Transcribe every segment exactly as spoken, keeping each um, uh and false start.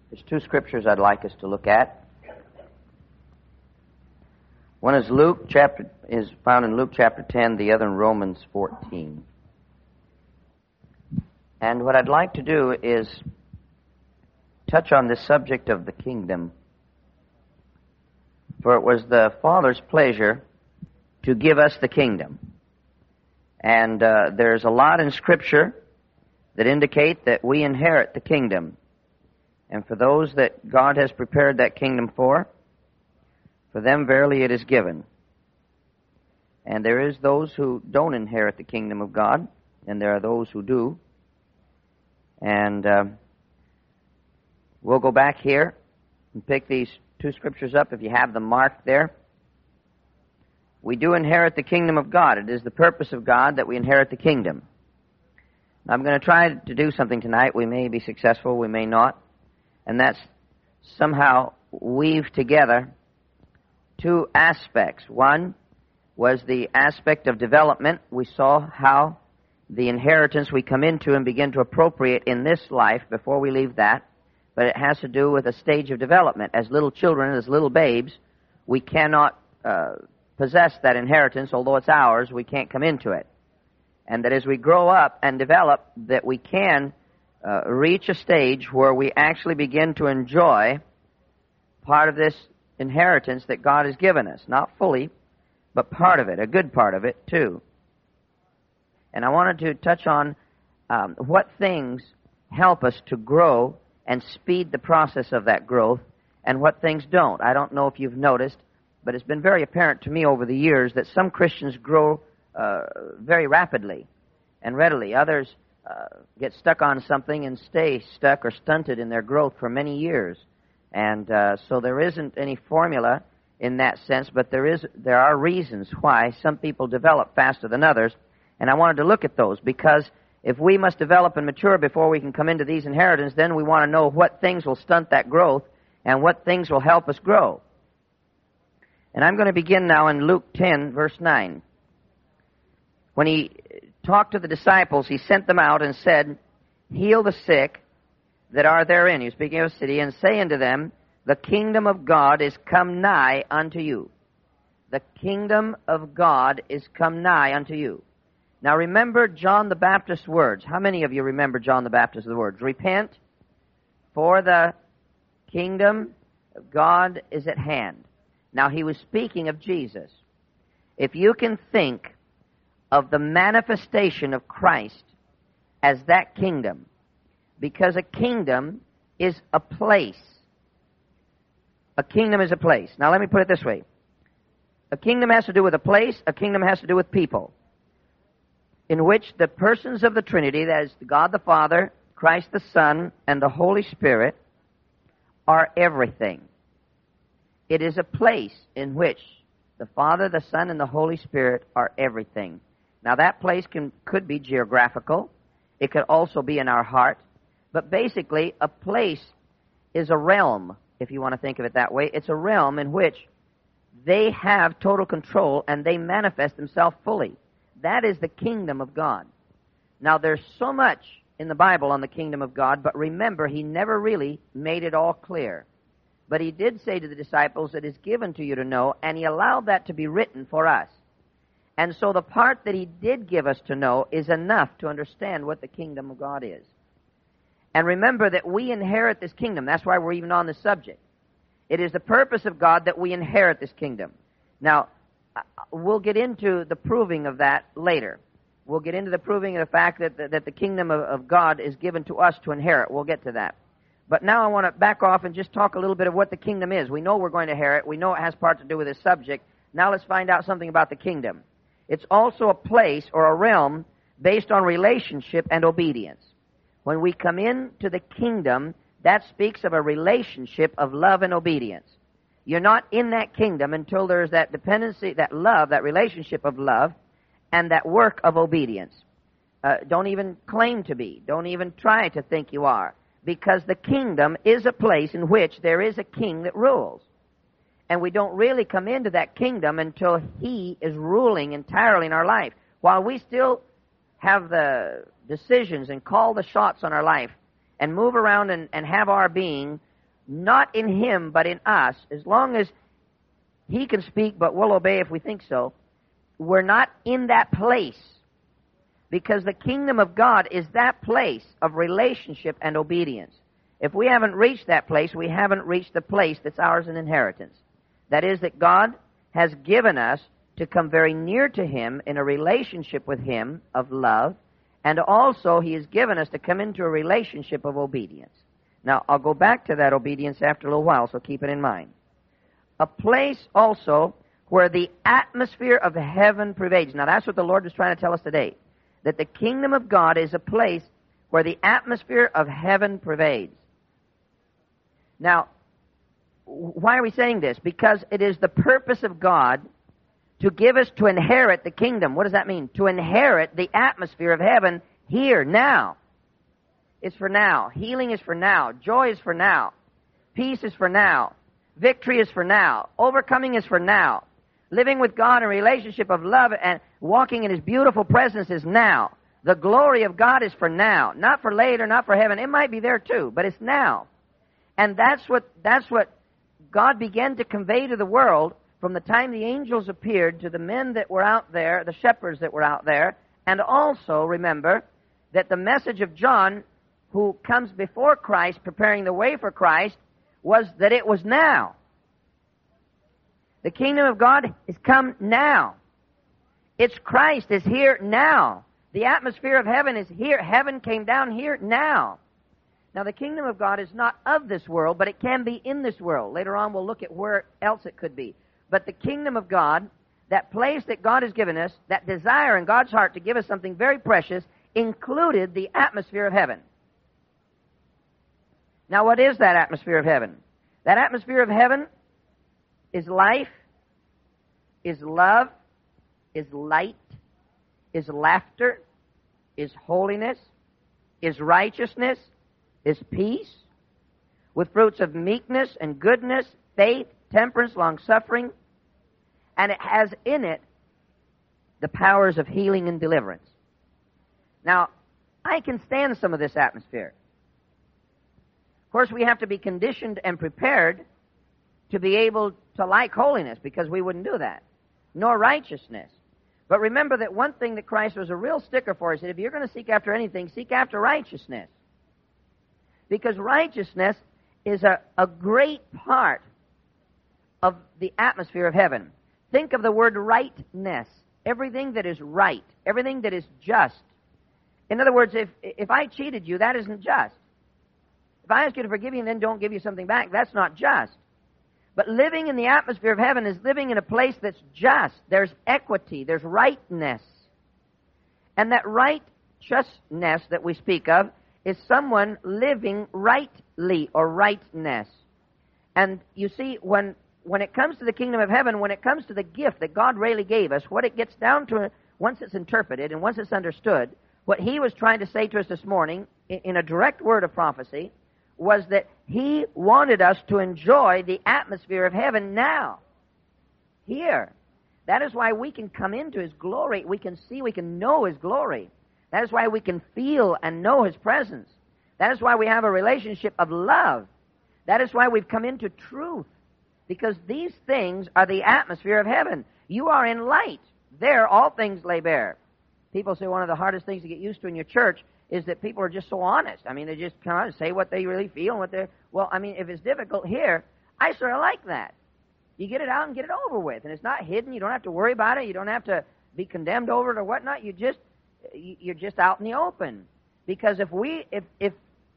There's two scriptures I'd like us to look at. One is Luke chapter is found in Luke chapter ten, the other in Romans fourteen. And what I'd like to do is touch on this subject of the kingdom. For it was the Father's pleasure to give us the kingdom. And uh, there's a lot in Scripture that indicate that we inherit the kingdom. And for those that God has prepared that kingdom for, for them verily it is given. And there is those who don't inherit the kingdom of God, and there are those who do. And uh, we'll go back here and pick these two scriptures up if you have them marked there. We do inherit the kingdom of God. It is the purpose of God that we inherit the kingdom. Now, I'm going to try to do something tonight. We may be successful, we may not. And that's somehow weave together two aspects. One was the aspect of development. We saw how the inheritance we come into and begin to appropriate in this life before we leave that. But it has to do with a stage of development. As little children, as little babes, we cannot uh, possess that inheritance. Although it's ours, we can't come into it. And that as we grow up and develop, that we can uh, reach a stage where we actually begin to enjoy part of this inheritance that God has given us. Not fully, but part of it, a good part of it, too. And I wanted to touch on um, what things help us to grow and speed the process of that growth, and what things don't. I don't know if you've noticed, but it's been very apparent to me over the years that some Christians grow uh, very rapidly and readily. Others uh, get stuck on something and stay stuck or stunted in their growth for many years. And uh, so there isn't any formula in that sense, but there is there are reasons why some people develop faster than others. And I wanted to look at those, because if we must develop and mature before we can come into these inheritance, then we want to know what things will stunt that growth and what things will help us grow. And I'm going to begin now in Luke ten, verse nine. When he talked to the disciples, he sent them out and said, "Heal the sick that are therein," he was speaking of a city, "and say unto them, the kingdom of God is come nigh unto you." The kingdom of God is come nigh unto you. Now remember John the Baptist's words. How many of you remember John the Baptist's words? Repent, for the kingdom of God is at hand. Now he was speaking of Jesus. If you can think of the manifestation of Christ as that kingdom, because a kingdom is a place. A kingdom is a place. Now let me put it this way. A kingdom has to do with a place. A kingdom has to do with people, in which the persons of the Trinity, that is God the Father, Christ the Son, and the Holy Spirit, are everything. It is a place in which the Father, the Son, and the Holy Spirit are everything. Now that place can could be geographical. It could also be in our heart. But basically, a place is a realm, if you want to think of it that way. It's a realm in which they have total control and they manifest themselves fully. That is the kingdom of God. Now, there's so much in the Bible on the kingdom of God, but remember, he never really made it all clear. But he did say to the disciples, it is given to you to know, and he allowed that to be written for us. And so the part that he did give us to know is enough to understand what the kingdom of God is. And remember that we inherit this kingdom. That's why we're even on this subject. It is the purpose of God that we inherit this kingdom. Now, we'll get into the proving of that later. We'll get into the proving of the fact that the, that the kingdom of, of God is given to us to inherit. We'll get to that. But now I want to back off and just talk a little bit of what the kingdom is. We know we're going to inherit. We know it has part to do with this subject. Now let's find out something about the kingdom. It's also a place or a realm based on relationship and obedience. When we come into the kingdom, that speaks of a relationship of love and obedience. You're not in that kingdom until there's that dependency, that love, that relationship of love, and that work of obedience. Uh, don't even claim to be. Don't even try to think you are. Because the kingdom is a place in which there is a king that rules. And we don't really come into that kingdom until he is ruling entirely in our life. While we still have the decisions and call the shots on our life and move around and, and have our being, not in Him but in us, as long as He can speak but we'll obey if we think so, we're not in that place. Because the kingdom of God is that place of relationship and obedience. If we haven't reached that place, we haven't reached the place that's ours in inheritance. That is, that God has given us to come very near to Him in a relationship with Him of love, and also He has given us to come into a relationship of obedience. Now, I'll go back to that obedience after a little while, so keep it in mind. A place also where the atmosphere of heaven pervades. Now, that's what the Lord was trying to tell us today, that the kingdom of God is a place where the atmosphere of heaven pervades. Now, why are we saying this? Because it is the purpose of God to give us to inherit the kingdom. What does that mean? To inherit the atmosphere of heaven here, now. It's for now. Healing is for now. Joy is for now. Peace is for now. Victory is for now. Overcoming is for now. Living with God in a relationship of love and walking in His beautiful presence is now. The glory of God is for now. Not for later, not for heaven. It might be there too, but it's now. And that's what, that's what God began to convey to the world from the time the angels appeared to the men that were out there, the shepherds that were out there. And also, remember, that the message of John, who comes before Christ, preparing the way for Christ, was that it was now. The kingdom of God is come now. It's Christ is here now. The atmosphere of heaven is here. Heaven came down here now. Now, the kingdom of God is not of this world, but it can be in this world. Later on, we'll look at where else it could be. But the kingdom of God, that place that God has given us, that desire in God's heart to give us something very precious, included the atmosphere of heaven. Now, what is that atmosphere of heaven? That atmosphere of heaven is life, is love, is light, is laughter, is holiness, is righteousness, is peace, with fruits of meekness and goodness, faith, temperance, long-suffering, and it has in it the powers of healing and deliverance. Now, I can stand some of this atmosphere. Of course, we have to be conditioned and prepared to be able to like holiness, because we wouldn't do that, nor righteousness. But remember that one thing that Christ was a real sticker for, he said, if you're going to seek after anything, seek after righteousness. Because righteousness is a, a great part of the atmosphere of heaven. Think of the word rightness. Everything that is right. Everything that is just. In other words, if, if I cheated you, that isn't just. If I ask you to forgive you and then don't give you something back, that's not just. But living in the atmosphere of heaven is living in a place that's just. There's equity. There's rightness. And that righteousness that we speak of is someone living rightly or rightness. And you see, when when it comes to the kingdom of heaven, when it comes to the gift that God really gave us, what it gets down to, once it's interpreted and once it's understood, what He was trying to say to us this morning, in, in a direct word of prophecy, was that He wanted us to enjoy the atmosphere of heaven now, here. That is why we can come into His glory. We can see, we can know His glory. That is why we can feel and know His presence. That is why we have a relationship of love. That is why we've come into truth. Because these things are the atmosphere of heaven. You are in light. There, all things lay bare. People say one of the hardest things to get used to in your church is that people are just so honest. I mean, they just come out and say what they really feel and what they're... Well, I mean, if it's difficult here, I sort of like that. You get it out and get it over with. And it's not hidden. You don't have to worry about it. You don't have to be condemned over it or whatnot. You just... You're just out in the open. Because if we, if, if,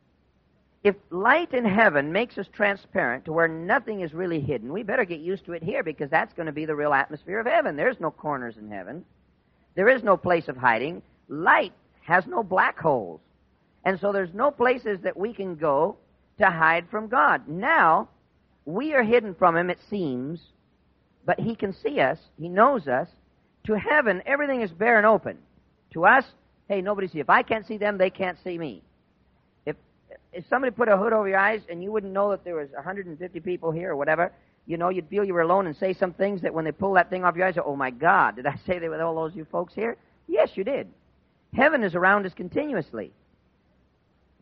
if light in heaven makes us transparent to where nothing is really hidden, we better get used to it here, because that's going to be the real atmosphere of heaven. There's no corners in heaven. There is no place of hiding. Light has no black holes. And so there's no places that we can go to hide from God. Now, we are hidden from Him, it seems, but He can see us. He knows us. To heaven, everything is bare and open. To us, hey, nobody sees. If I can't see them, they can't see me. If if somebody put a hood over your eyes and you wouldn't know that there was one hundred fifty people here or whatever, you know, you'd feel you were alone and say some things that when they pull that thing off your eyes, oh my God, did I say that with all those you folks here? Yes, you did. Heaven is around us continuously.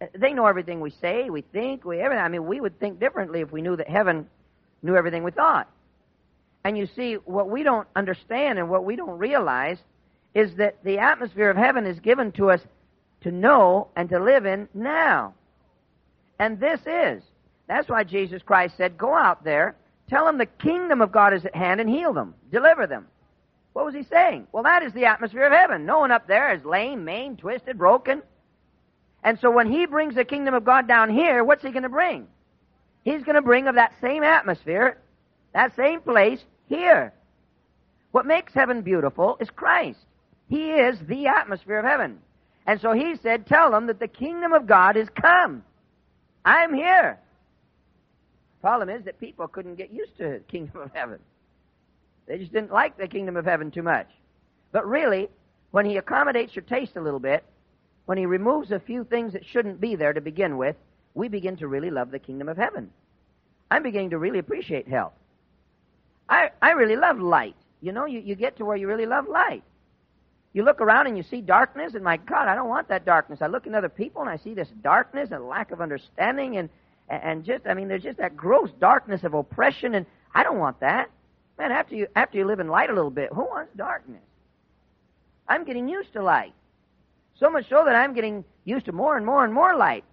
They know everything we say, we think, we everything. I mean, we would think differently if we knew that heaven knew everything we thought. And you see, what we don't understand and what we don't realize is that the atmosphere of heaven is given to us to know and to live in now. And this is. That's why Jesus Christ said, go out there, tell them the kingdom of God is at hand and heal them, deliver them. What was he saying? Well, that is the atmosphere of heaven. No one up there is lame, maimed, twisted, broken. And so when he brings the kingdom of God down here, what's he going to bring? He's going to bring of that same atmosphere, that same place, here. What makes heaven beautiful is Christ. He is the atmosphere of heaven. And so he said, tell them that the kingdom of God is come. I'm here. Problem is that people couldn't get used to the kingdom of heaven. They just didn't like the kingdom of heaven too much. But really, when he accommodates your taste a little bit, when he removes a few things that shouldn't be there to begin with, we begin to really love the kingdom of heaven. I'm beginning to really appreciate health. I, I really love light. You know, you, you get to where you really love light. You look around and you see darkness, and my God, I don't want that darkness. I look at other people and I see this darkness and lack of understanding and, and just, I mean, there's just that gross darkness of oppression, and I don't want that. Man, after you, after you live in light a little bit, who wants darkness? I'm getting used to light. So much so that I'm getting used to more and more and more light.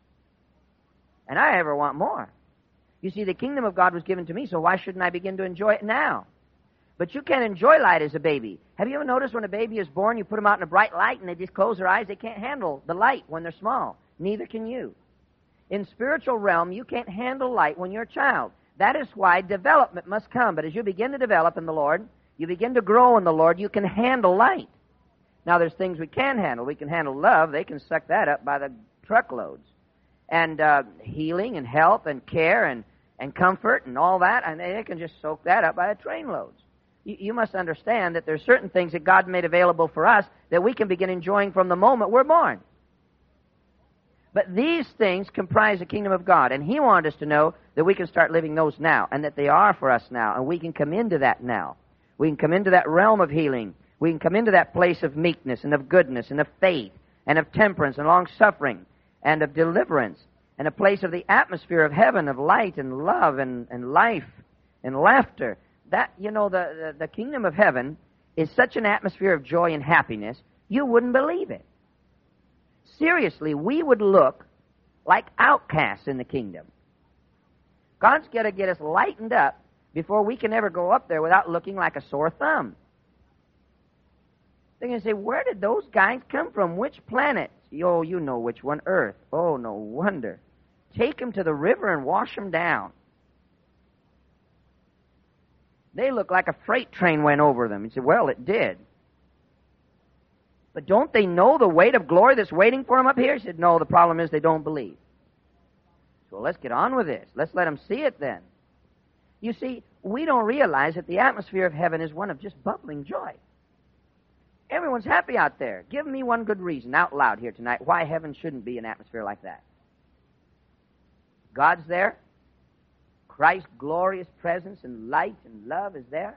And I ever want more. You see, the kingdom of God was given to me, so why shouldn't I begin to enjoy it now? But you can't enjoy light as a baby. Have you ever noticed when a baby is born, you put them out in a bright light and they just close their eyes? They can't handle the light when they're small. Neither can you. In spiritual realm, you can't handle light when you're a child. That is why development must come. But as you begin to develop in the Lord, you begin to grow in the Lord, you can handle light. Now, there's things we can handle. We can handle love. They can suck that up by the truckloads. And uh, healing and help and care and, and comfort and all that, and they can just soak that up by the trainloads. You, you must understand that there's certain things that God made available for us that we can begin enjoying from the moment we're born. But these things comprise the kingdom of God, and He wanted us to know that we can start living those now, and that they are for us now, and we can come into that now. We can come into that realm of healing. We can come into that place of meekness and of goodness and of faith and of temperance and long-suffering and of deliverance and a place of the atmosphere of heaven, of light and love and, and life and laughter. That, you know, the, the, the kingdom of heaven is such an atmosphere of joy and happiness, you wouldn't believe it. Seriously, we would look like outcasts in the kingdom. God's got to get us lightened up before we can ever go up there without looking like a sore thumb. They're going to say, where did those guys come from? Which planet? Oh, you know which one, Earth. Oh, no wonder. Take them to the river and wash them down. They look like a freight train went over them. You say, well, it did. But don't they know the weight of glory that's waiting for them up here? He said, no, the problem is they don't believe. So let's get on with this. Let's let them see it then. You see, we don't realize that the atmosphere of heaven is one of just bubbling joy. Everyone's happy out there. Give me one good reason out loud here tonight why heaven shouldn't be an atmosphere like that. God's there. Christ's glorious presence and light and love is there.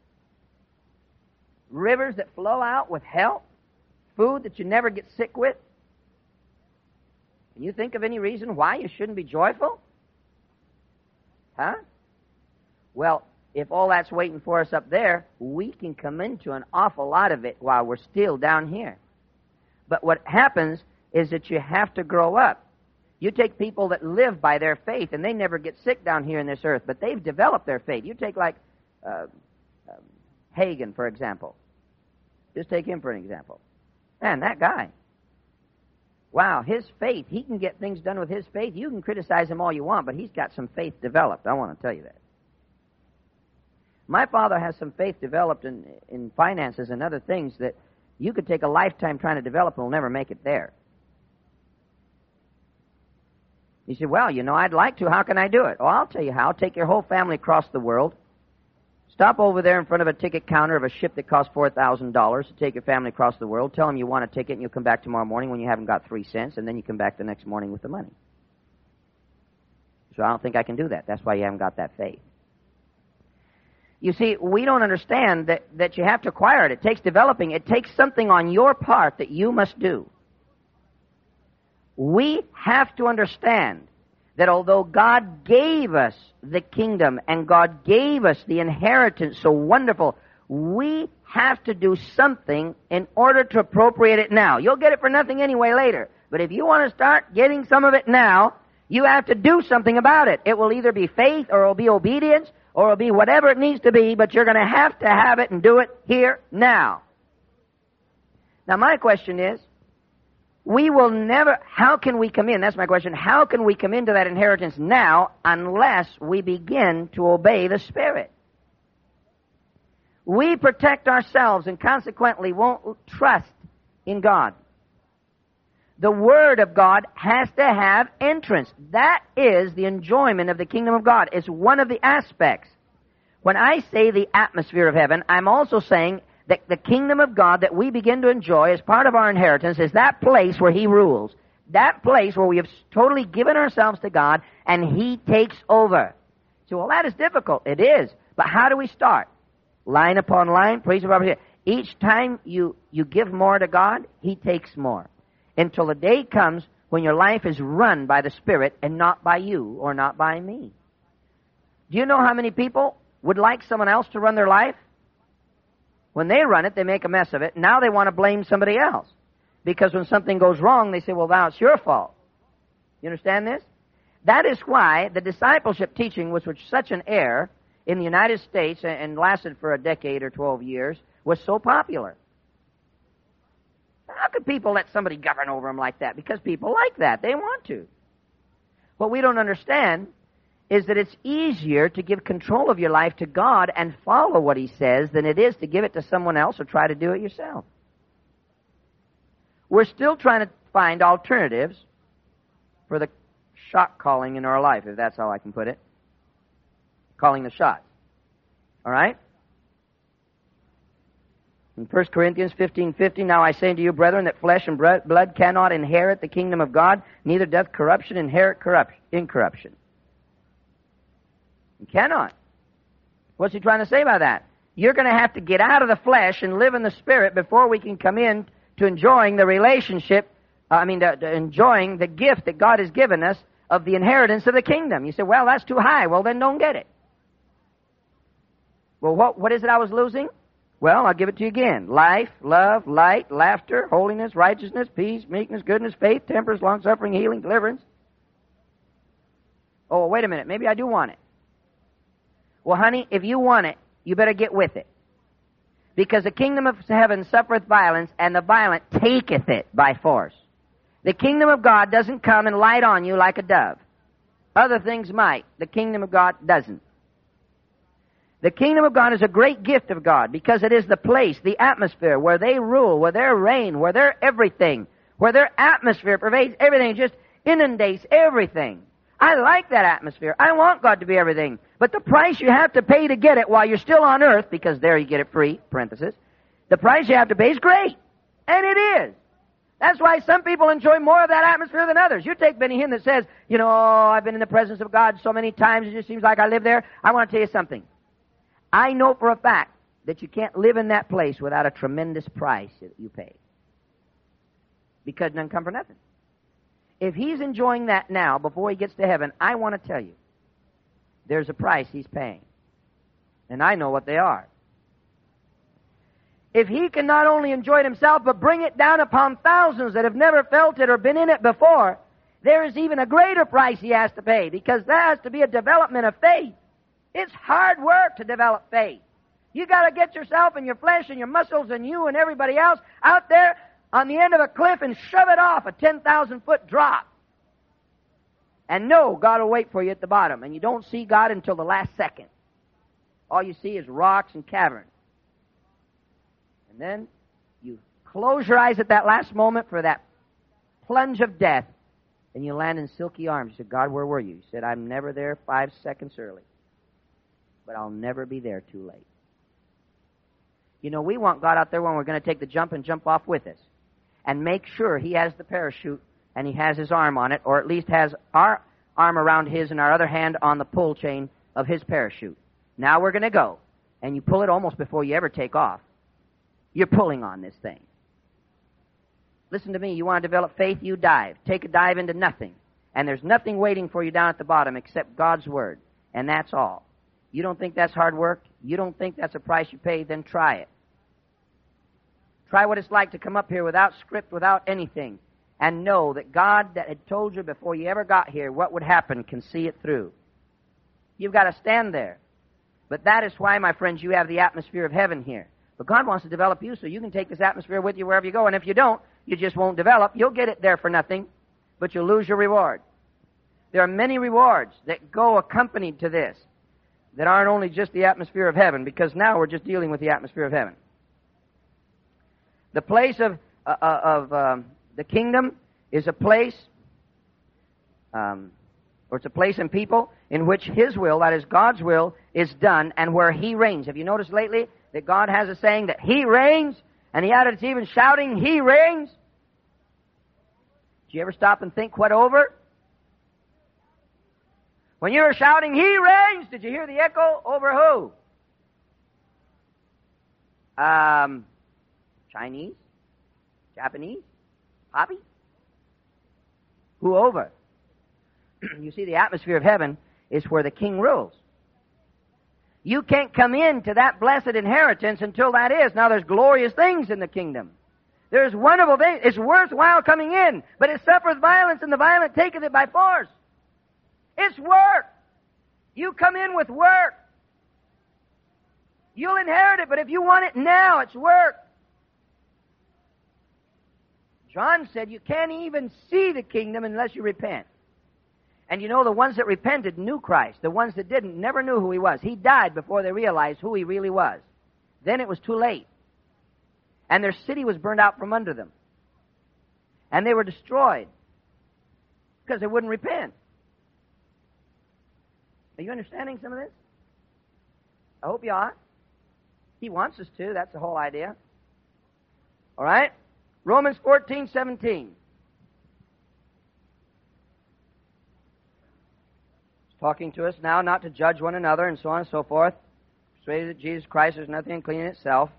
Rivers that flow out with health. Food that you never get sick with. Can you think of any reason why you shouldn't be joyful? Huh? Well, if all that's waiting for us up there, we can come into an awful lot of it while we're still down here. But what happens is that you have to grow up. You take people that live by their faith, and they never get sick down here in this earth, but they've developed their faith. You take like uh, um, Hagen, for example. Just take him for an example. Man, that guy. Wow, his faith, he can get things done with his faith. You can criticize him all you want, but he's got some faith developed. I want to tell you that. My father has some faith developed in, in finances and other things that you could take a lifetime trying to develop and will never make it there. You say, well, you know, I'd like to. How can I do it? Oh, I'll tell you how. Take your whole family across the world. Stop over there in front of a ticket counter of a ship that costs four thousand dollars to take your family across the world. Tell them you want a ticket and you'll come back tomorrow morning when you haven't got three cents, and then you come back the next morning with the money. So I don't think I can do that. That's why you haven't got that faith. You see, we don't understand that, that you have to acquire it. It takes developing. It takes something on your part that you must do. We have to understand that although God gave us the kingdom and God gave us the inheritance so wonderful, we have to do something in order to appropriate it now. You'll get it for nothing anyway later. But if you want to start getting some of it now, you have to do something about it. It will either be faith or it will be obedience or it will be whatever it needs to be, but you're going to have to have it and do it here now. Now my question is, we will never, how can we come in? That's my question. How can we come into that inheritance now unless we begin to obey the Spirit? We protect ourselves and consequently won't trust in God. The Word of God has to have entrance. That is the enjoyment of the kingdom of God. It's one of the aspects. When I say the atmosphere of heaven, I'm also saying that the kingdom of God that we begin to enjoy as part of our inheritance is that place where He rules. That place where we have totally given ourselves to God and He takes over. So, well, that is difficult. It is. But how do we start? Line upon line, praise upon praise. Each time you, you give more to God, He takes more. Until the day comes when your life is run by the Spirit and not by you or not by me. Do you know how many people would like someone else to run their life? When they run it, they make a mess of it. Now they want to blame somebody else. Because when something goes wrong, they say, well, now it's your fault. You understand this? That is why the discipleship teaching, which was such an error in the United States and lasted for a decade or twelve years, was so popular. How could people let somebody govern over them like that? Because people like that. They want to. What we don't understand is that it's easier to give control of your life to God and follow what He says than it is to give it to someone else or try to do it yourself. We're still trying to find alternatives for the shot calling in our life, if that's how I can put it. Calling the shots. All right? In First Corinthians fifteen fifty, now I say unto you, brethren, that flesh and blood cannot inherit the kingdom of God, neither doth corruption inherit corruption, incorruption. You cannot. What's he trying to say by that? You're going to have to get out of the flesh and live in the Spirit before we can come in to enjoying the relationship, uh, I mean, to, to enjoying the gift that God has given us of the inheritance of the kingdom. You say, well, that's too high. Well, then don't get it. Well, what, what is it I was losing? Well, I'll give it to you again. Life, love, light, laughter, holiness, righteousness, peace, meekness, goodness, faith, temperance, long-suffering, healing, deliverance. Oh, wait a minute. Maybe I do want it. Well, honey, if you want it, you better get with it. Because the kingdom of heaven suffereth violence, and the violent taketh it by force. The kingdom of God doesn't come and light on you like a dove. Other things might. The kingdom of God doesn't. The kingdom of God is a great gift of God because it is the place, the atmosphere where they rule, where they reign, where they're everything, where their atmosphere pervades everything, just inundates everything. I like that atmosphere. I want God to be everything. But the price you have to pay to get it while you're still on earth, because there you get it free, parenthesis, the price you have to pay is great. And it is. That's why some people enjoy more of that atmosphere than others. You take Benny Hinn that says, you know, oh, I've been in the presence of God so many times, it just seems like I live there. I want to tell you something. I know for a fact that you can't live in that place without a tremendous price that you pay. Because it doesn't come for nothing. If he's enjoying that now, before he gets to heaven, I want to tell you, there's a price he's paying. And I know what they are. If he can not only enjoy it himself, but bring it down upon thousands that have never felt it or been in it before, there is even a greater price he has to pay, because there has to be a development of faith. It's hard work to develop faith. You got to get yourself and your flesh and your muscles and you and everybody else out there on the end of a cliff and shove it off a ten thousand foot drop. And know God will wait for you at the bottom. And you don't see God until the last second. All you see is rocks and caverns. And then you close your eyes at that last moment for that plunge of death. And you land in silky arms. You said, God, where were you? You said, I'm never there five seconds early. But I'll never be there too late. You know, we want God out there when we're going to take the jump and jump off with us. And make sure He has the parachute and He has His arm on it, or at least has our arm around His and our other hand on the pull chain of His parachute. Now we're going to go. And you pull it almost before you ever take off. You're pulling on this thing. Listen to me. You want to develop faith, you dive. Take a dive into nothing. And there's nothing waiting for you down at the bottom except God's Word. And that's all. You don't think that's hard work? You don't think that's a price you pay? Then try it. Try what it's like to come up here without script, without anything, and know that God that had told you before you ever got here what would happen can see it through. You've got to stand there. But that is why, my friends, you have the atmosphere of heaven here. But God wants to develop you so you can take this atmosphere with you wherever you go. And if you don't, you just won't develop. You'll get it there for nothing, but you'll lose your reward. There are many rewards that go accompanied to this that aren't only just the atmosphere of heaven, because now we're just dealing with the atmosphere of heaven. The place of, uh, of um, the kingdom is a place, um, or it's a place and people in which His will, that is God's will, is done and where He reigns. Have you noticed lately that God has a saying that He reigns, and He added it's even shouting, He reigns? Did you ever stop and think what over? When you were shouting, He reigns, did you hear the echo? Over who? Um, Chinese? Japanese? Hobby? Who over? You see, the atmosphere of heaven is where the King rules. You can't come into that blessed inheritance until that is. Now, there's glorious things in the kingdom. There's wonderful things. It's worthwhile coming in, but it suffereth violence, and the violent taketh it by force. It's work. You come in with work. You'll inherit it, but if you want it now, it's work. John said you can't even see the kingdom unless you repent. And you know, the ones that repented knew Christ. The ones that didn't never knew who He was. He died before they realized who He really was. Then it was too late. And their city was burned out from under them. And they were destroyed because they wouldn't repent. Are you understanding some of this? I hope you are. He wants us to. That's the whole idea. All right? Romans fourteen seventeen. Talking to us now not to judge one another and so on and so forth. Persuaded that Jesus Christ is nothing unclean in itself.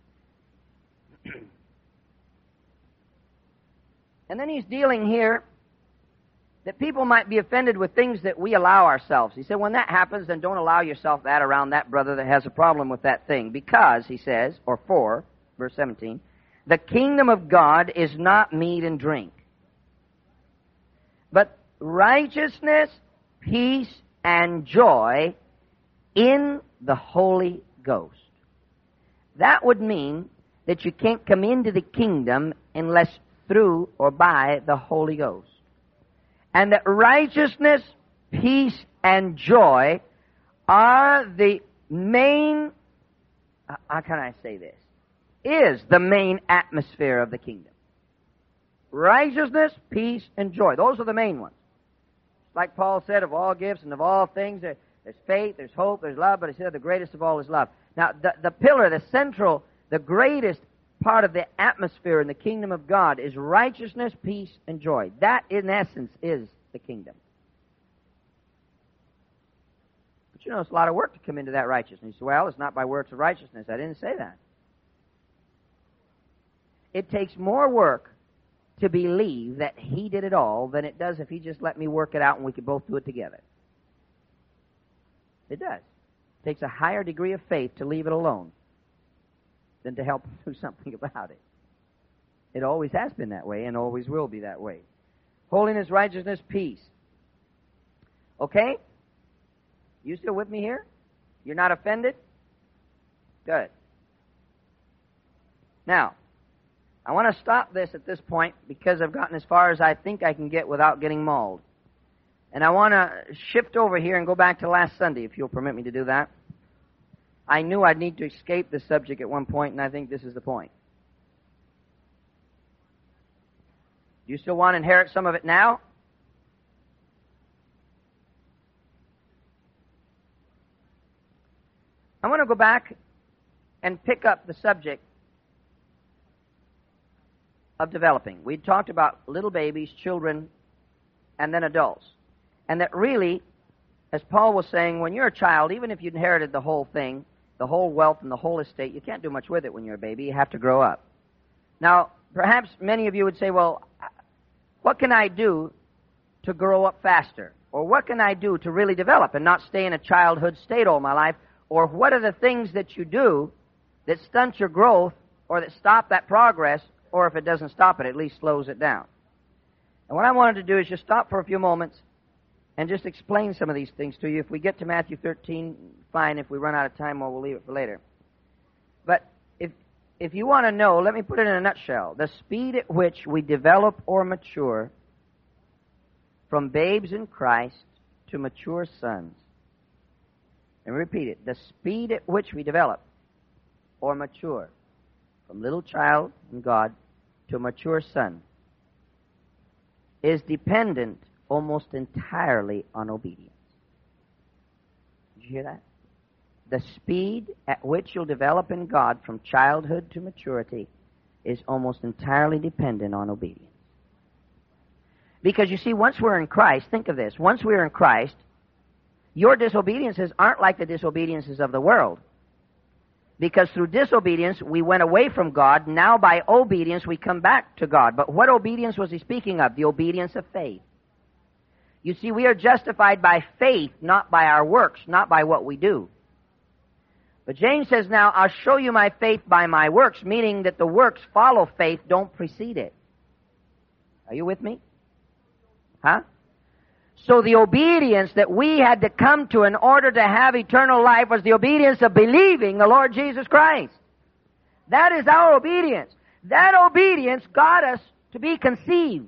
And then he's dealing here that people might be offended with things that we allow ourselves. He said, when that happens, then don't allow yourself that around that brother that has a problem with that thing. Because, he says, or for, verse seventeen, the kingdom of God is not meat and drink, but righteousness, peace, and joy in the Holy Ghost. That would mean that you can't come into the kingdom unless through or by the Holy Ghost. And that righteousness, peace, and joy are the main, how can I say this, is the main atmosphere of the kingdom. Righteousness, peace, and joy. Those are the main ones. Like Paul said, of all gifts and of all things, there, there's faith, there's hope, there's love, but he said the greatest of all is love. Now, the, the pillar, the central, the greatest part of the atmosphere in the kingdom of God is righteousness, peace, and joy. That, in essence, is the kingdom. But you know, it's a lot of work to come into that righteousness. You say, well, it's not by works of righteousness. I didn't say that. It takes more work to believe that He did it all than it does if He just let me work it out and we could both do it together. It does. It takes a higher degree of faith to leave it alone than to help do something about it. It always has been that way and always will be that way. Holiness, righteousness, peace. Okay? You still with me here? You're not offended? Good. Now, I want to stop this at this point because I've gotten as far as I think I can get without getting mauled. And I want to shift over here and go back to last Sunday, if you'll permit me to do that. I knew I'd need to escape this subject at one point, and I think this is the point. Do you still want to inherit some of it now? I want to go back and pick up the subject of developing. We talked about little babies, children, and then adults. And that really, as Paul was saying, when you're a child, even if you inherited the whole thing, the whole wealth and the whole estate, you can't do much with it when you're a baby. You have to grow up. Now, perhaps many of you would say, well, what can I do to grow up faster? Or what can I do to really develop and not stay in a childhood state all my life? Or what are the things that you do that stunt your growth or that stop that progress, or if it doesn't stop it, at least slows it down? And what I wanted to do is just stop for a few moments and just explain some of these things to you. If we get to Matthew thirteen, fine. If we run out of time, well, we'll leave it for later. But if if you want to know, let me put it in a nutshell. The speed at which we develop or mature from babes in Christ to mature sons. And repeat it. The speed at which we develop or mature from little child in God to a mature son is dependent almost entirely on obedience. Did you hear that? The speed at which you'll develop in God from childhood to maturity is almost entirely dependent on obedience. Because you see, once we're in Christ, think of this, once we're in Christ, your disobediences aren't like the disobediences of the world. Because through disobedience, we went away from God. Now by obedience, we come back to God. But what obedience was he speaking of? The obedience of faith. You see, we are justified by faith, not by our works, not by what we do. But James says, now, I'll show you my faith by my works, meaning that the works follow faith, don't precede it. Are you with me? Huh? So the obedience that we had to come to in order to have eternal life was the obedience of believing the Lord Jesus Christ. That is our obedience. That obedience got us to be conceived.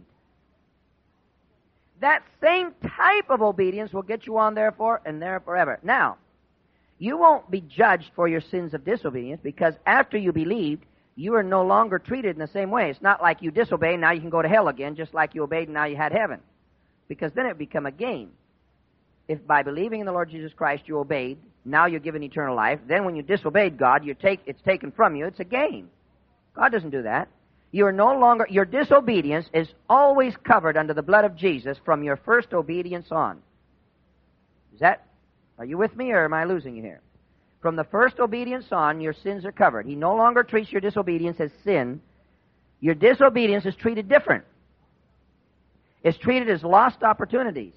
That same type of obedience will get you on therefore and there forever. Now, you won't be judged for your sins of disobedience because after you believed, you are no longer treated in the same way. It's not like you disobeyed, now you can go to hell again, just like you obeyed and now you had heaven. Because then it would become a game. If by believing in the Lord Jesus Christ you obeyed, now you're given eternal life. Then when you disobeyed God, you take, it's taken from you. It's a game. God doesn't do that. You are no longer, your disobedience is always covered under the blood of Jesus from your first obedience on. Is that, are you with me or am I losing you here? From the first obedience on, your sins are covered. He no longer treats your disobedience as sin. Your disobedience is treated different. It's treated as lost opportunities.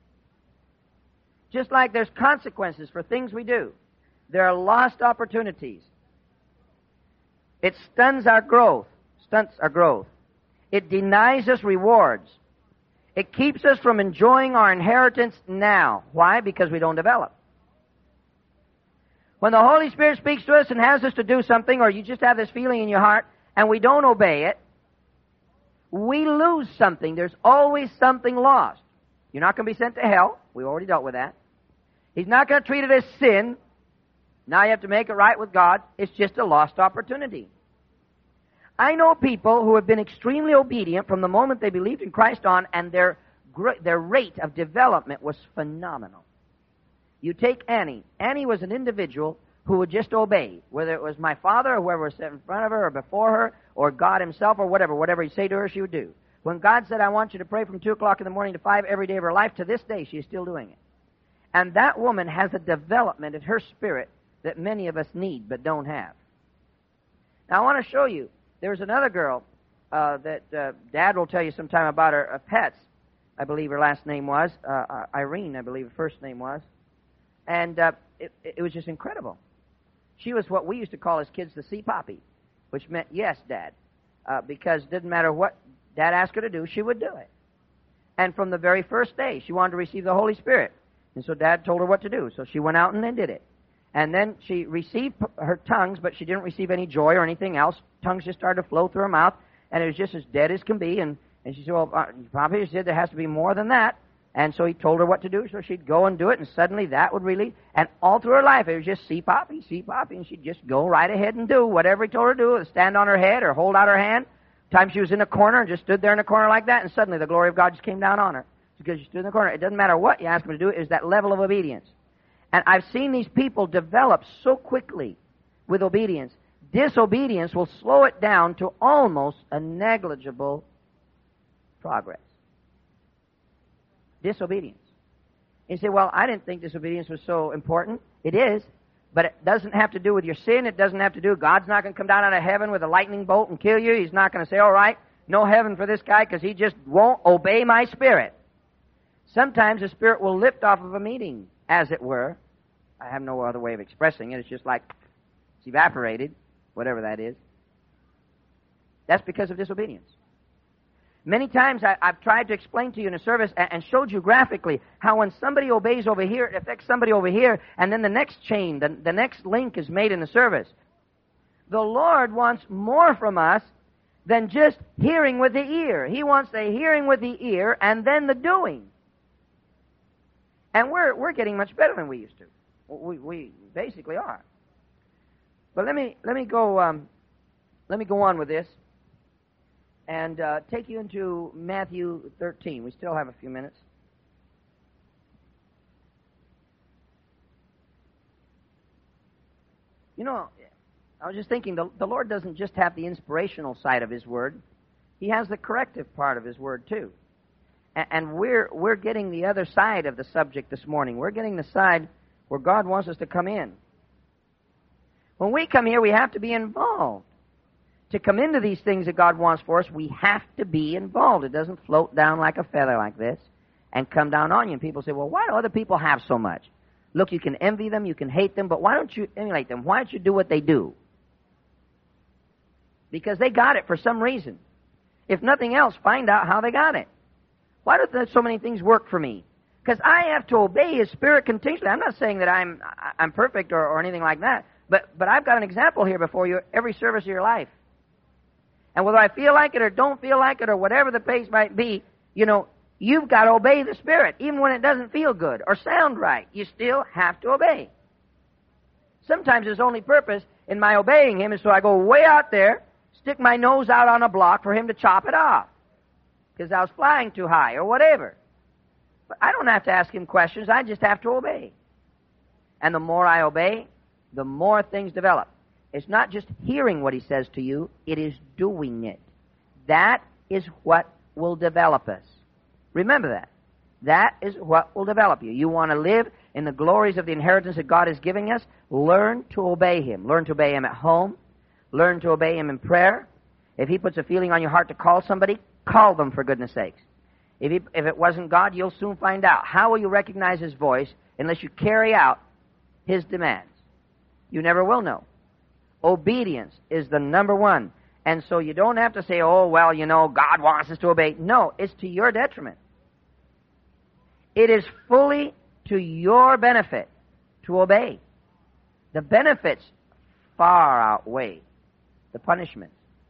Just like there's consequences for things we do, there are lost opportunities. It stuns our growth, stunts our growth. It denies us rewards. It keeps us from enjoying our inheritance now. Why? Because we don't develop. When the Holy Spirit speaks to us and has us to do something, or you just have this feeling in your heart, and we don't obey it, we lose something. There's always something lost. You're not going to be sent to hell. We've already dealt with that. He's not going to treat it as sin. Now you have to make it right with God. It's just a lost opportunity. I know people who have been extremely obedient from the moment they believed in Christ on, and their their rate of development was phenomenal. You take Annie. Annie was an individual who would just obey, whether it was my father or whoever was in front of her or before her or God himself or whatever. Whatever he'd say to her, she would do. When God said, I want you to pray from two o'clock in the morning to five every day of her life, to this day she is still doing it. And that woman has a development in her spirit that many of us need but don't have. Now I want to show you, there's another girl uh, that uh, Dad will tell you sometime about her uh, pets. I believe her last name was. Uh, Irene, I believe her first name was. And uh, it, it was just incredible. She was what we used to call as kids the sea poppy, which meant, yes, Dad. Uh, because it didn't matter what Dad asked her to do, she would do it. And from the very first day, she wanted to receive the Holy Spirit. And so Dad told her what to do. So she went out and then did it. And then she received her tongues, but she didn't receive any joy or anything else. Tongues just started to flow through her mouth, and it was just as dead as can be. And, and she said, well, uh, Poppy said there has to be more than that. And so he told her what to do, so she'd go and do it, and suddenly that would really, and all through her life, it was just see Poppy, see Poppy, and she'd just go right ahead and do whatever he told her to do, stand on her head or hold out her hand. Times she was in a corner and just stood there in a corner like that, and suddenly the glory of God just came down on her because she stood in the corner. It doesn't matter what you ask them to do, it's that level of obedience. And I've seen these people develop so quickly with obedience. Disobedience will slow it down to almost a negligible progress. Disobedience. You say, well, I didn't think disobedience was so important. It is, But it doesn't have to do with your sin. It doesn't have to do, God's not going to come down out of heaven with a lightning bolt and kill you. He's not going to say, all right, no heaven for this guy because he just won't obey my Spirit. Sometimes the Spirit will lift off of a meeting, as it were. I have no other way of expressing it. It's just like it's evaporated, whatever that is. That's because of disobedience. Many times I, I've tried to explain to you in a service and, and showed you graphically how when somebody obeys over here, it affects somebody over here, and then the next chain, the, the next link is made in the service. The Lord wants more from us than just hearing with the ear. He wants the hearing with the ear and then the doing. And we're we're getting much better than we used to. We we basically are. But let me let me go um, let me go on with this. And uh, take you into Matthew thirteen. We still have a few minutes. You know, I was just thinking, the, the Lord doesn't just have the inspirational side of His Word. He has the corrective part of His Word, too. And, and we're, we're getting the other side of the subject this morning. We're getting the side where God wants us to come in. When we come here, we have to be involved. To come into these things that God wants for us, we have to be involved. It doesn't float down like a feather like this and come down on you. And people say, well, why do other people have so much? Look, you can envy them, you can hate them, but why don't you emulate them? Why don't you do what they do? Because they got it for some reason. If nothing else, find out how they got it. Why do so many things work for me? Because I have to obey His Spirit continually. I'm not saying that I'm I'm perfect or, or anything like that, but, but I've got an example here before you every service of your life. And whether I feel like it or don't feel like it or whatever the case might be, you know, you've got to obey the Spirit. Even when it doesn't feel good or sound right, you still have to obey. Sometimes His only purpose in my obeying Him is so I go way out there, stick my nose out on a block for Him to chop it off because I was flying too high or whatever. But I don't have to ask Him questions. I just have to obey. And the more I obey, the more things develop. It's not just hearing what He says to you, it is doing it. That is what will develop us. Remember that. That is what will develop you. You want to live in the glories of the inheritance that God is giving us? Learn to obey Him. Learn to obey Him at home. Learn to obey Him in prayer. If He puts a feeling on your heart to call somebody, call them for goodness sakes. If, he, if it wasn't God, you'll soon find out. How will you recognize His voice unless you carry out His demands? You never will know. Obedience is the number one. And so you don't have to say, oh, well, you know, God wants us to obey. No, it's to your detriment. It is fully to your benefit to obey. The benefits far outweigh the punishments.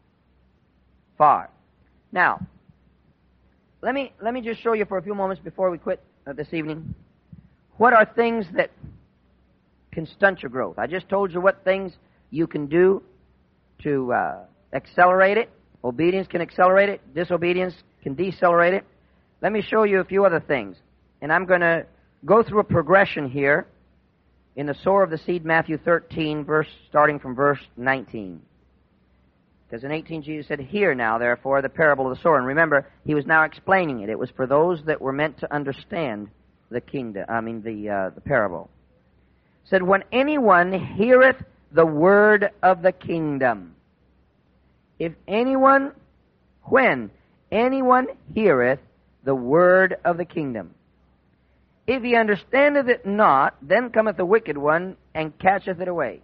Far. Now, let me let me just show you for a few moments before we quit uh, this evening, what are things that can stunt your growth. I just told you what things you can do to uh, accelerate it. Obedience can accelerate it. Disobedience can decelerate it. Let me show you a few other things. And I'm going to go through a progression here in the sower of the seed, Matthew thirteen, verse starting from verse nineteen. Because in eighteen, Jesus said, hear now, therefore, the parable of the sower. And remember, He was now explaining it. It was for those that were meant to understand the kingdom, I mean, the, uh, the parable. It said, when anyone heareth the word of the kingdom. If anyone, when anyone heareth the word of the kingdom. If he understandeth it not, then cometh the wicked one and catcheth it away.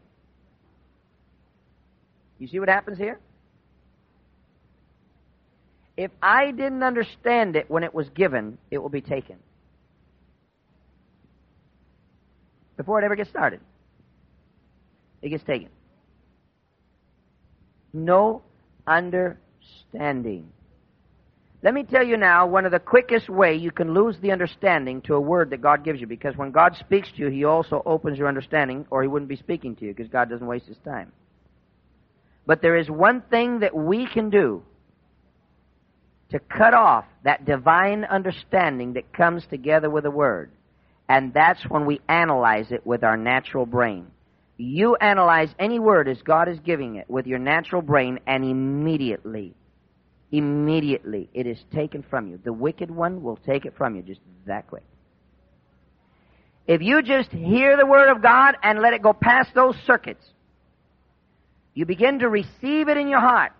You see what happens here? If I didn't understand it when it was given, it will be taken. Before it ever gets started. It gets taken. No understanding. Let me tell you now, one of the quickest way you can lose the understanding to a word that God gives you, because when God speaks to you, He also opens your understanding, or He wouldn't be speaking to you, because God doesn't waste His time. But there is one thing that we can do to cut off that divine understanding that comes together with a word, and that's when we analyze it with our natural brain. You analyze any word as God is giving it with your natural brain, and immediately, immediately it is taken from you. The wicked one will take it from you just that quick. If you just hear the Word of God and let it go past those circuits, you begin to receive it in your heart.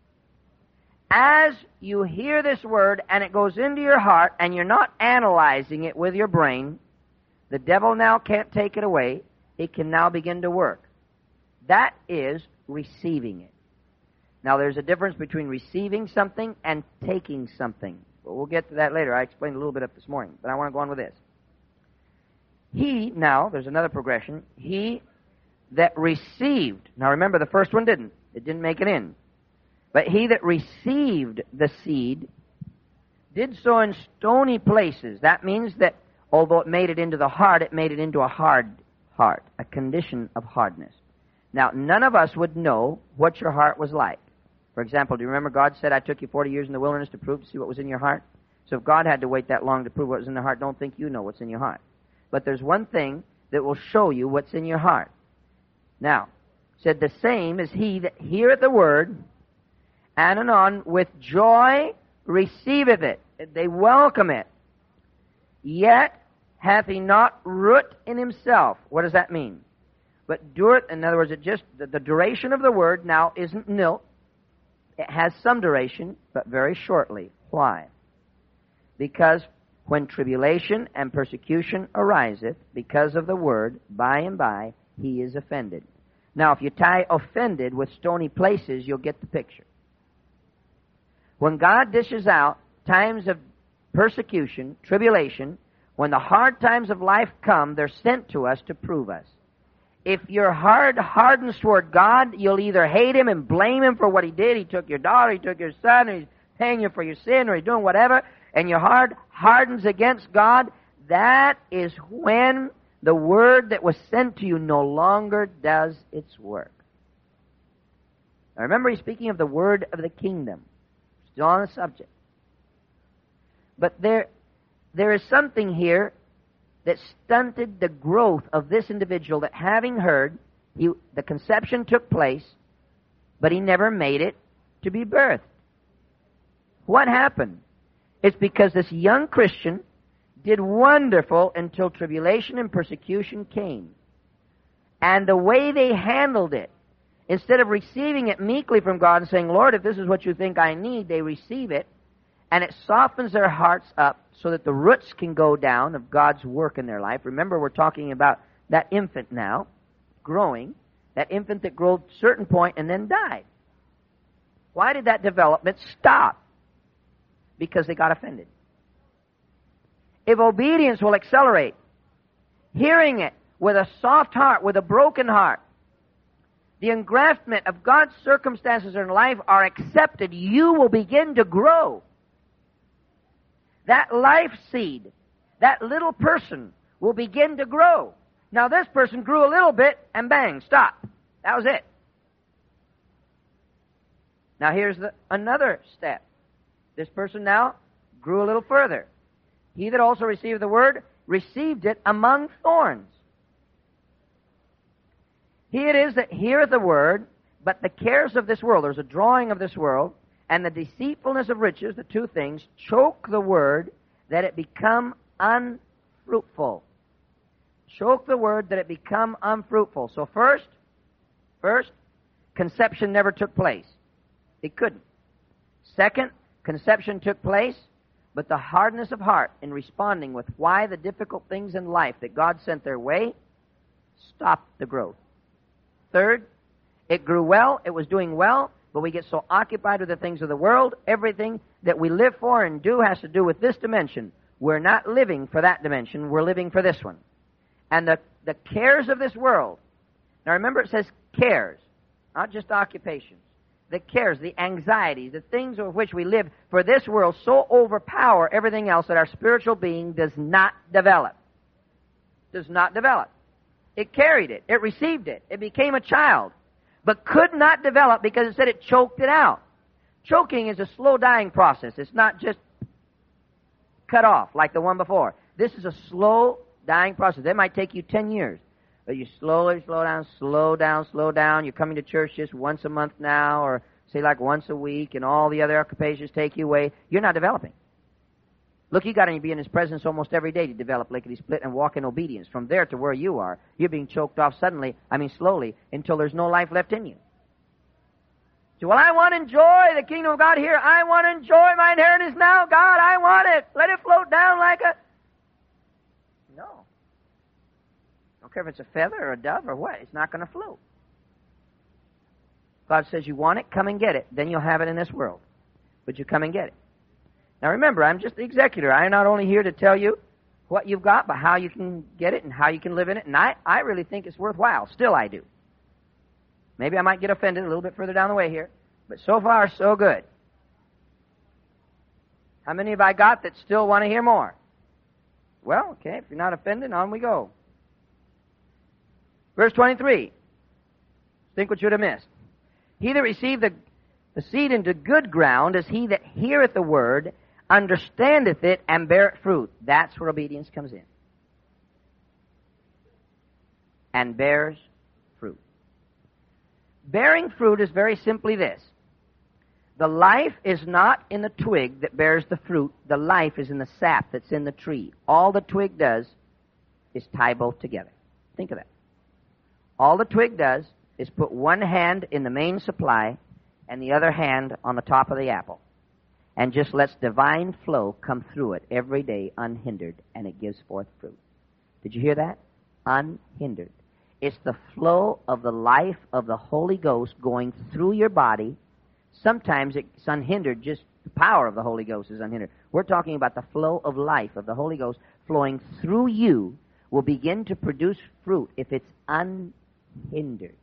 As you hear this Word and it goes into your heart and you're not analyzing it with your brain, the devil now can't take it away. It can now begin to work. That is receiving it. Now, there's a difference between receiving something and taking something. But we'll get to that later. I explained a little bit of this morning, but I want to go on with this. He, now, there's another progression. He that received, now remember the first one didn't. It didn't make it in. But he that received the seed did so in stony places. That means that although it made it into the heart, it made it into a hard heart, a condition of hardness. Now, none of us would know what your heart was like. For example, do you remember God said, I took you forty years in the wilderness to prove to see what was in your heart? So if God had to wait that long to prove what was in the heart, don't think you know what's in your heart. But there's one thing that will show you what's in your heart. Now, said the same is he that heareth the word, and anon with joy receiveth it. They welcome it. Yet hath he not root in himself. What does that mean? But dureth, in other words, it just the, the duration of the word now isn't nil. It has some duration, but very shortly. Why? Because when tribulation and persecution ariseth because of the word, by and by he is offended. Now, if you tie offended with stony places, you'll get the picture. When God dishes out times of persecution, tribulation, when the hard times of life come, they're sent to us to prove us. If your heart hardens toward God, you'll either hate Him and blame Him for what He did. He took your daughter, He took your son, or He's paying you for your sin, or He's doing whatever, and your heart hardens against God. That is when the word that was sent to you no longer does its work. Now remember, he's speaking of the word of the kingdom. Still on the subject. But there, there is something here that stunted the growth of this individual that having heard, he, the conception took place, but he never made it to be birthed. What happened? It's because this young Christian did wonderful until tribulation and persecution came. And the way they handled it, instead of receiving it meekly from God and saying, Lord, if this is what you think I need, they receive it, and it softens their hearts up so that the roots can go down of God's work in their life. Remember, we're talking about that infant now, growing, that infant that grew to a certain point and then died. Why did that development stop? Because they got offended. If obedience will accelerate, hearing it with a soft heart, with a broken heart, the engraftment of God's circumstances in life are accepted, you will begin to grow. That life seed, that little person will begin to grow. Now this person grew a little bit and bang, stop. That was it. Now here's the, another step. This person now grew a little further. He that also received the word received it among thorns. He it is that heareth the word, but the cares of this world, there's a drawing of this world, and the deceitfulness of riches, the two things, choke the word that it become unfruitful. Choke the word that it become unfruitful. So first, first, conception never took place. It couldn't. Second, conception took place, but the hardness of heart in responding with why the difficult things in life that God sent their way stopped the growth. Third, it grew well, it was doing well, but we get so occupied with the things of the world, everything that we live for and do has to do with this dimension. We're not living for that dimension, we're living for this one. And the, the cares of this world, now remember it says cares, not just occupations. The cares, the anxieties, the things of which we live for this world so overpower everything else that our spiritual being does not develop. Does not develop. It carried it. It received it. It became a child. But could not develop because it said it choked it out. Choking is a slow dying process. It's not just cut off like the one before. This is a slow dying process. It might take you ten years. But you slowly slow down, slow down, slow down. You're coming to church just once a month now, or say like once a week, and all the other occupations take you away. You're not developing. Look, you got to be in His presence almost every day to develop lickety-split and walk in obedience. From there to where you are, you're being choked off suddenly, I mean slowly, until there's no life left in you. So, well, I want to enjoy the kingdom of God here. I want to enjoy my inheritance now. God, I want it. Let it float down like a... No. Don't care if it's a feather or a dove or what. It's not going to float. God says, you want it? Come and get it. Then you'll have it in this world. But you come and get it. Now remember, I'm just the executor. I'm not only here to tell you what you've got, but how you can get it and how you can live in it. And I, I really think it's worthwhile. Still I do. Maybe I might get offended a little bit further down the way here. But so far, so good. How many have I got that still want to hear more? Well, okay, if you're not offended, on we go. Verse twenty-three. Think what you'd have missed. He that received the, the seed into good ground is he that heareth the word, understandeth it, and beareth fruit. That's where obedience comes in. And bears fruit. Bearing fruit is very simply this. The life is not in the twig that bears the fruit. The life is in the sap that's in the tree. All the twig does is tie both together. Think of that. All the twig does is put one hand in the main supply and the other hand on the top of the apple, and just lets divine flow come through it every day unhindered, and it gives forth fruit. Did you hear that? Unhindered. It's the flow of the life of the Holy Ghost going through your body. Sometimes it's unhindered, just the power of the Holy Ghost is unhindered. We're talking about the flow of life of the Holy Ghost flowing through you will begin to produce fruit if it's unhindered.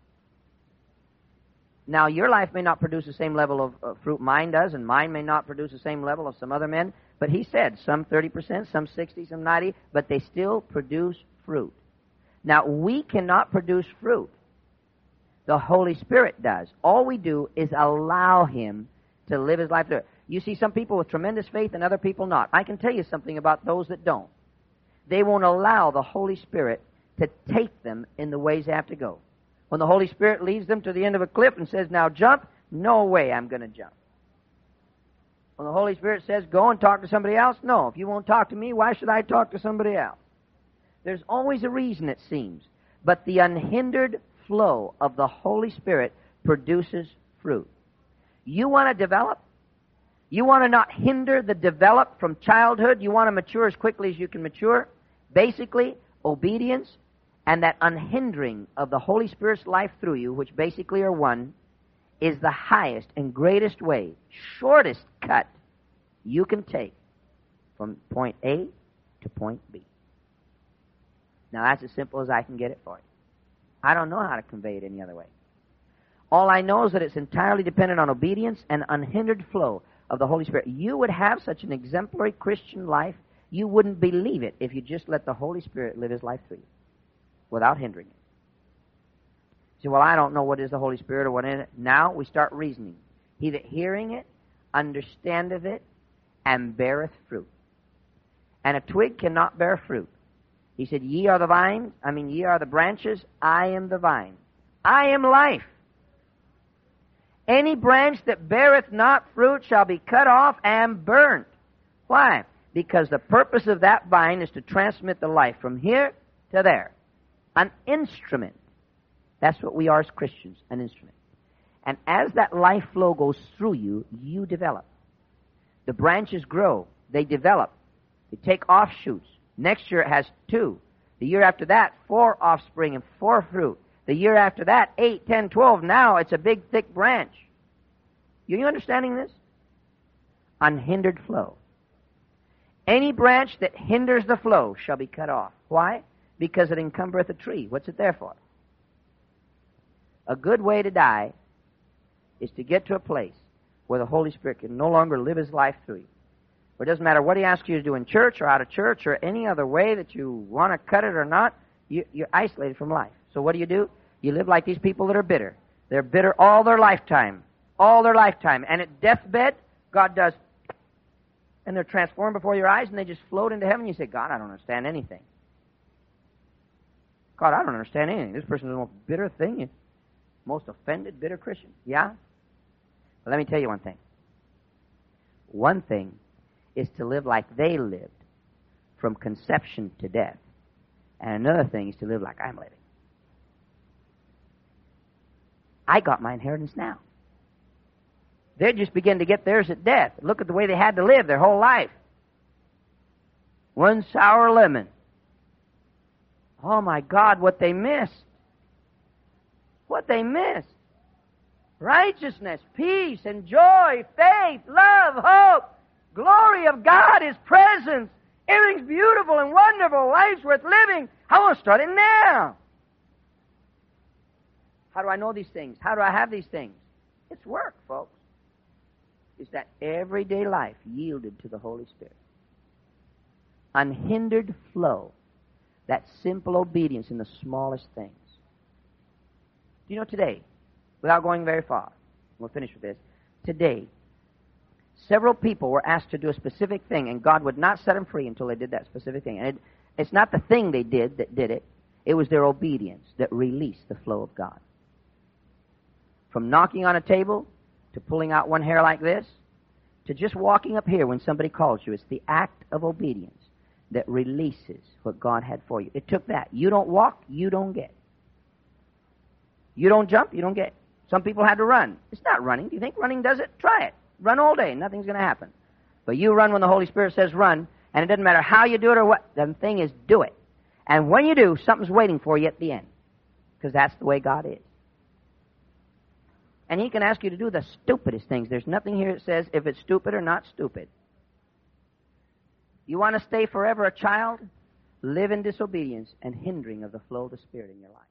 Now, your life may not produce the same level of uh, fruit mine does, and mine may not produce the same level of some other men, but he said some thirty percent, some sixty, some ninety, but they still produce fruit. Now, we cannot produce fruit. The Holy Spirit does. All we do is allow Him to live His life through it. You see some people with tremendous faith and other people not. I can tell you something about those that don't. They won't allow the Holy Spirit to take them in the ways they have to go. When the Holy Spirit leads them to the end of a cliff and says, now jump, no way I'm going to jump. When the Holy Spirit says, go and talk to somebody else, no. If you won't talk to me, why should I talk to somebody else? There's always a reason, it seems. But the unhindered flow of the Holy Spirit produces fruit. You want to develop? You want to not hinder the develop from childhood? You want to mature as quickly as you can mature? Basically, obedience and that unhindering of the Holy Spirit's life through you, which basically are one, is the highest and greatest way, shortest cut you can take from point A to point B. Now, that's as simple as I can get it for you. I don't know how to convey it any other way. All I know is that it's entirely dependent on obedience and unhindered flow of the Holy Spirit. You would have such an exemplary Christian life, you wouldn't believe it if you just let the Holy Spirit live His life through you without hindering it. You say, well, I don't know what is the Holy Spirit or what is it. Now we start reasoning. He that hearing it, understandeth it, and beareth fruit. And a twig cannot bear fruit. He said, ye are the vines, I mean, ye are the branches, I am the vine. I am life. Any branch that beareth not fruit shall be cut off and burnt. Why? Because the purpose of that vine is to transmit the life from here to there. An instrument. That's what we are as Christians, an instrument. And as that life flow goes through you, you develop. The branches grow. They develop. They take offshoots. Next year it has two. The year after that, four offspring and four fruit. The year after that, eight, ten, twelve. Now it's a big, thick branch. Are you understanding this? Unhindered flow. Any branch that hinders the flow shall be cut off. Why? Because it encumbereth a tree. What's it there for? A good way to die is to get to a place where the Holy Spirit can no longer live His life through you. Where it doesn't matter what He asks you to do in church or out of church or any other way that you want to cut it or not, you, you're isolated from life. So what do you do? You live like these people that are bitter. They're bitter all their lifetime. All their lifetime. And at deathbed, God does, and they're transformed before your eyes, and they just float into heaven. You say, God, I don't understand anything. God, I don't understand anything. This person is the most bitter thing, most offended, bitter Christian. Yeah? But let me tell you one thing. One thing is to live like they lived from conception to death. And another thing is to live like I'm living. I got my inheritance now. They just begin to get theirs at death. Look at the way they had to live their whole life. One sour lemon. Oh my God, what they missed. What they missed. Righteousness, peace, and joy, faith, love, hope, glory of God, His presence. Everything's beautiful and wonderful. Life's worth living. I want to start it now. How do I know these things? How do I have these things? It's work, folks. It's that everyday life yielded to the Holy Spirit. Unhindered flow. That simple obedience in the smallest things. Do you know today, without going very far, we'll finish with this, today, several people were asked to do a specific thing, and God would not set them free until they did that specific thing. And it, it's not the thing they did that did it. It was their obedience that released the flow of God. From knocking on a table to pulling out one hair like this to just walking up here when somebody calls you. It's the act of obedience that releases what God had for you. It took that. You don't walk, you don't get. You don't jump, you don't get. Some people had to run. It's not running. Do you think running does it? Try it. Run all day. Nothing's going to happen. But you run when the Holy Spirit says run, and it doesn't matter how you do it or what. The thing is, do it. And when you do, something's waiting for you at the end. Because that's the way God is. And He can ask you to do the stupidest things. There's nothing here that says if it's stupid or not stupid. You want to stay forever a child? Live in disobedience and hindering of the flow of the Spirit in your life.